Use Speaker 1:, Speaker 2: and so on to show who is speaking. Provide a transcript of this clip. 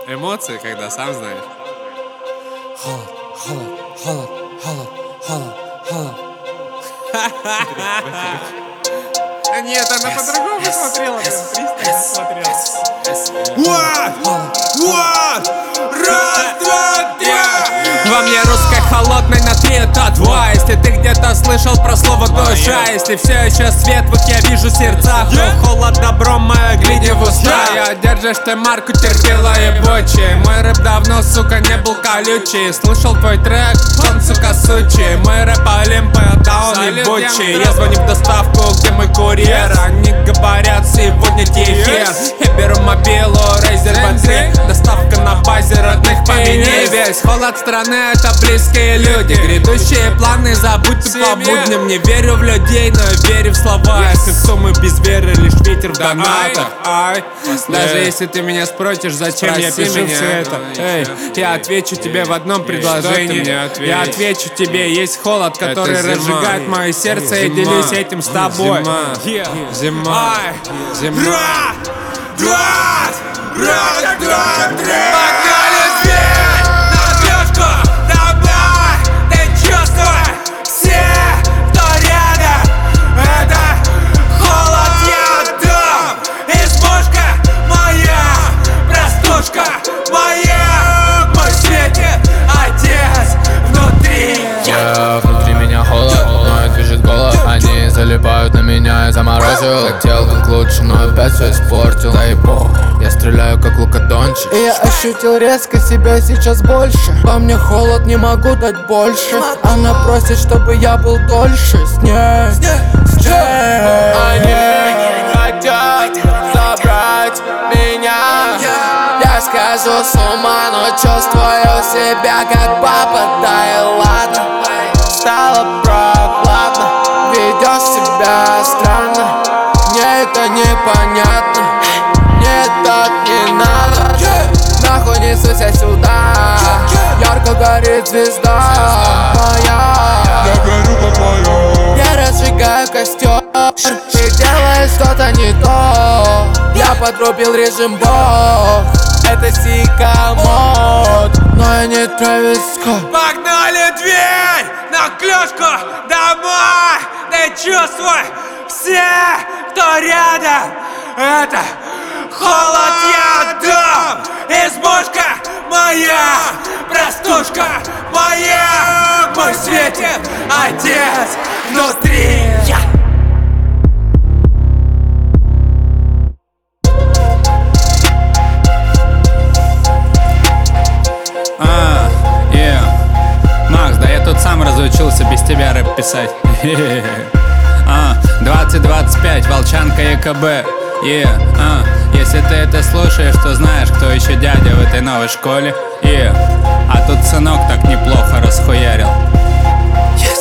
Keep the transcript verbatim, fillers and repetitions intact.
Speaker 1: Эмоции, когда сам знаешь.
Speaker 2: Холод, холод, холод, холод, холод, холод.
Speaker 1: А нет, она по-другому смотрела, пристально смотрела.
Speaker 2: Вот! Вот! Раз, два, три!
Speaker 3: Во мне русской холодной на три это два. Если ты где-то слышал про слово душа, если все еще свет в их я вижу сердцах, но холод добром моя гляди в уста. Я держишь ты марку, терпела ебучий. Мой рэп давно, сука, не был колючий. Слушал твой трек, он, сука, сучий. Мой рэп Олимпа, да он ебучий. Я звоню в доставку, где мой курьер. Они говорят, сегодня тихер. Я беру мобилу, Razer Battery. Доставка на базе родных поменей. Весь холод страны это близкие люди. Грядущие планы забудьте по будням. Не верю в людей, но верю в слова. Если в суммы без веры, лишь ветер в донатах. Даже если ты меня спросишь, зачем я пишу все это, эй, я отвечу тебе в одном предложении. Я отвечу тебе, есть холод, который разжигает мое сердце, и делюсь этим с тобой.
Speaker 1: Зима, зима.
Speaker 2: Раз, два, раз, два, три!
Speaker 3: Погнали зверь на клёшку, давай, ты чувствуй, все, кто рядом, это холод я дам. Избушка моя, простушка моя, мой светит отец внутри.
Speaker 4: Yeah, внутри меня холод, но движет голод. Они залипают на меня, я заморозил. Хотел как лучше, но опять все испортил. Дай бог, я стреляю как Лука Дончич.
Speaker 5: И я ощутил резко себя сейчас больше. Во мне холод, не могу дать больше. Она просит, чтобы я был дольше с ней, с ней.
Speaker 4: Они хотят забрать меня. Я схожу с ума, но чувствую себя как папа. Да и ладно, стало прохладно. Ведешь себя странно, мне это непонятно. Мне так не надо, нахуй несусь я сюда. Ярко горит звезда моя.
Speaker 2: Я горю как моя.
Speaker 4: Я разжигаю костер, ты делаешь что-то не то. Я подрубил режим бог, это сикамод, но я не Трэвис Скотт.
Speaker 3: Погнали дверь на клёшку, домой, ты чувствуй, все, кто рядом, это холод я дам. Избушка моя, простушка моя, мой светит отец внутри.
Speaker 6: А, yeah. Макс, да я тут сам разучился без тебя рэп писать. А, двадцать двадцать пять, Волчанка ЕКБ. Yeah, а, если ты это слушаешь, то знаешь, кто еще дядя в этой новой школе. Yeah. А тут сынок так неплохо расхуярил.